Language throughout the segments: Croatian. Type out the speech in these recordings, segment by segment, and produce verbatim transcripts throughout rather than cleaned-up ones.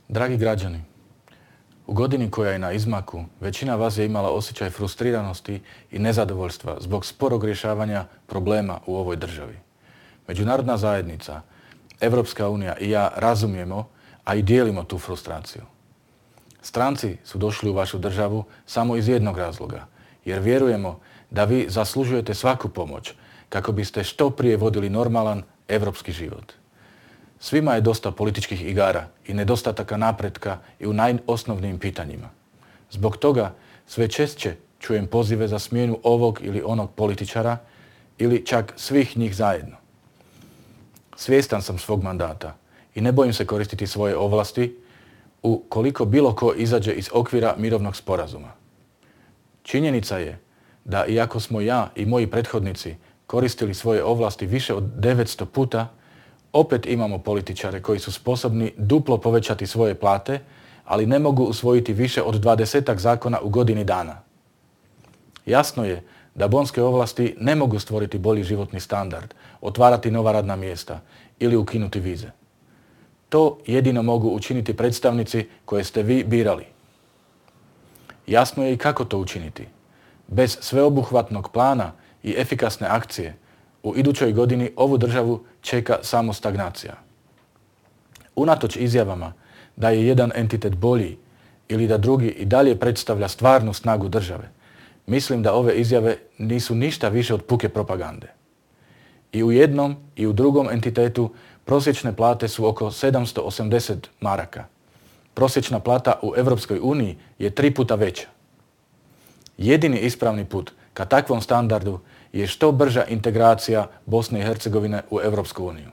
Dragi građani, u godini koja je na izmaku, većina vas je imala osjećaj frustriranosti i nezadovoljstva zbog sporog rješavanja problema u ovoj državi. Međunarodna zajednica, Evropska unija i ja razumijemo, a i dijelimo tu frustraciju. Stranci su došli u vašu državu samo iz jednog razloga, jer vjerujemo da vi zaslužujete svaku pomoć kako biste što prije vodili normalan evropski život. Svima je dosta političkih igara i nedostataka napretka i u najosnovnijim pitanjima. Zbog toga sve češće čujem pozive za smjenu ovog ili onog političara ili čak svih njih zajedno. Svjestan sam svog mandata i ne bojim se koristiti svoje ovlasti ukoliko bilo ko izađe iz okvira mirovnog sporazuma. Činjenica je da iako smo ja i moji prethodnici koristili svoje ovlasti više od devetsto puta, opet imamo političare koji su sposobni duplo povećati svoje plate, ali ne mogu usvojiti više od dvadesetak zakona u godini dana. Jasno je da bonske ovlasti ne mogu stvoriti bolji životni standard, otvarati nova radna mjesta ili ukinuti vize. To jedino mogu učiniti predstavnici koje ste vi birali. Jasno je i kako to učiniti. Bez sveobuhvatnog plana i efikasne akcije u idućoj godini ovu državu čeka samo stagnacija. Unatoč izjavama da je jedan entitet bolji ili da drugi i dalje predstavlja stvarnu snagu države, mislim da ove izjave nisu ništa više od puke propagande. I u jednom i u drugom entitetu prosječne plate su oko sedamsto osamdeset maraka. Prosječna plata u Evropskoj uniji je tri puta veća. Jedini ispravni put ka takvom standardu je što brža integracija Bosne i Hercegovine u Evropsku uniju.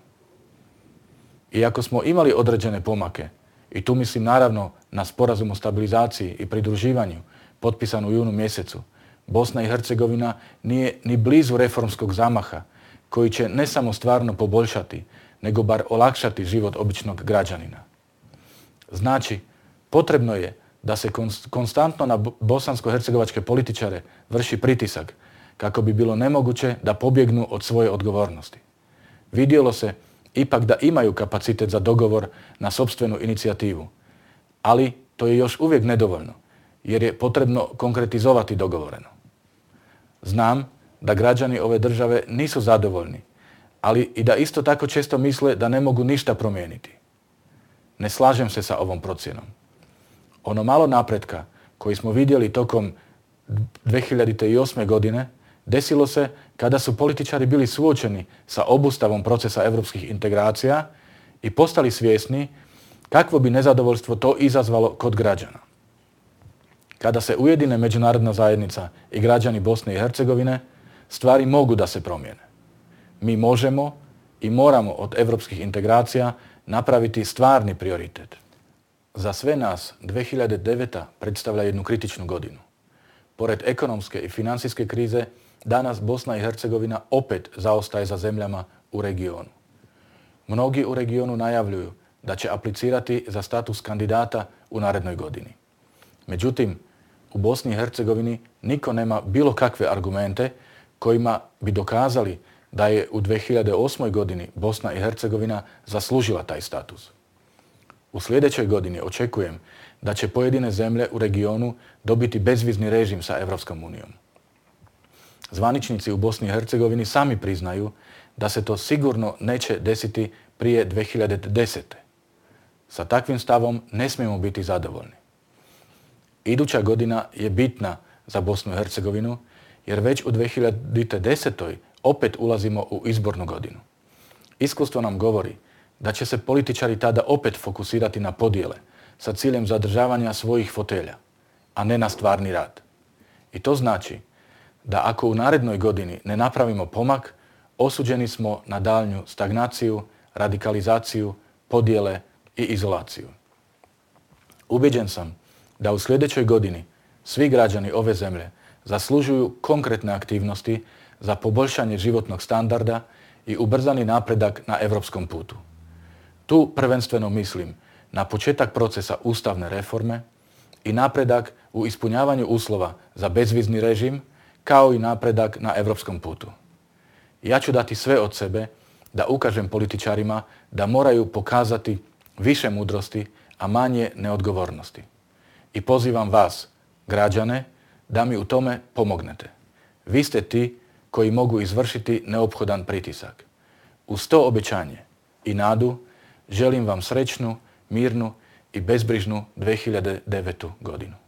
Iako smo imali određene pomake, i tu mislim naravno na sporazum o stabilizaciji i pridruživanju potpisan u junu mjesecu, Bosna i Hercegovina nije ni blizu reformskog zamaha koji će ne samo stvarno poboljšati, nego bar olakšati život običnog građanina. Znači, potrebno je da se konstantno na bosansko-hercegovačke političare vrši pritisak kako bi bilo nemoguće da pobjegnu od svoje odgovornosti. Vidjelo se ipak da imaju kapacitet za dogovor na sopstvenu inicijativu, ali to je još uvijek nedovoljno, jer je potrebno konkretizovati dogovoreno. Znam da građani ove države nisu zadovoljni, ali i da isto tako često misle da ne mogu ništa promijeniti. Ne slažem se sa ovom procjenom. Ono malo napretka koji smo vidjeli tokom dve hiljade osme. godine desilo se kada su političari bili suočeni sa obustavom procesa europskih integracija i postali svjesni kakvo bi nezadovoljstvo to izazvalo kod građana. Kada se ujedine međunarodna zajednica i građani Bosne i Hercegovine, stvari mogu da se promijene. Mi možemo i moramo od europskih integracija napraviti stvarni prioritet. Za sve nas dve hiljade deveta. predstavlja jednu kritičnu godinu. Pored ekonomske i financijske krize, danas Bosna i Hercegovina opet zaostaje za zemljama u regionu. Mnogi u regionu najavljuju da će aplicirati za status kandidata u narednoj godini. Međutim, u Bosni i Hercegovini niko nema bilo kakve argumente kojima bi dokazali da je u dve hiljade osmoj. godini Bosna i Hercegovina zaslužila taj status. U sljedećoj godini očekujem da će pojedine zemlje u regionu dobiti bezvizni režim sa Evropskom unijom. Zvaničnici u Bosni i Hercegovini sami priznaju da se to sigurno neće desiti prije dve hiljade desete. Sa takvim stavom ne smijemo biti zadovoljni. Iduća godina je bitna za Bosnu i Hercegovinu jer već u dve hiljade desetoj. opet ulazimo u izbornu godinu. Iskustvo nam govori da će se političari tada opet fokusirati na podjele sa ciljem zadržavanja svojih fotelja, a ne na stvarni rad. I to znači da ako u narednoj godini ne napravimo pomak, osuđeni smo na daljnju stagnaciju, radikalizaciju, podjele i izolaciju. Ubeđen sam da u sljedećoj godini svi građani ove zemlje zaslužuju konkretne aktivnosti za poboljšanje životnog standarda i ubrzani napredak na europskom putu. Tu prvenstveno mislim na početak procesa ustavne reforme i napredak u ispunjavanju uslova za bezvizni režim, kao i napredak na europskom putu. Ja ću dati sve od sebe da ukažem političarima da moraju pokazati više mudrosti, a manje neodgovornosti. I pozivam vas, građane, da mi u tome pomognete. Vi ste ti koji mogu izvršiti neophodan pritisak. Uz to obećanje i nadu želim vam srećnu, mirnu i bezbrižnu dve hiljade devetu godinu.